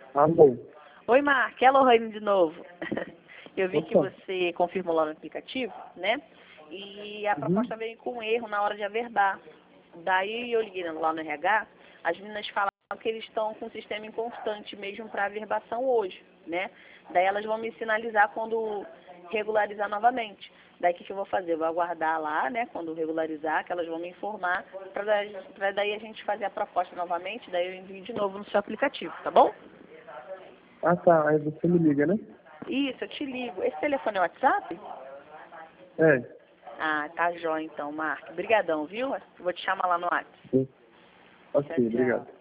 Alô. Oi, Mark. É a Lohane de novo. Eu vi que Opa. você confirmou lá no aplicativo, né? E a proposta veio com erro na hora de averdar. Daí eu liguei lá no RH, as meninas falaram que eles estão com o sistema inconstante mesmo para averbação hoje, né? Daí elas vão me sinalizar quando regularizar novamente. Daí o que eu vou fazer? Eu vou aguardar lá, né, quando regularizar, que elas vão me informar, para daí a gente fazer a proposta novamente, daí eu envio de novo no seu aplicativo, tá bom? Ah, tá. Aí você me liga, né? Isso, eu te ligo. Esse telefone é o WhatsApp? É. Ah, tá jóia então, Marco. Obrigadão, viu? Vou te chamar lá no WhatsApp. Sim. Ok, Tchau, tchau. obrigado.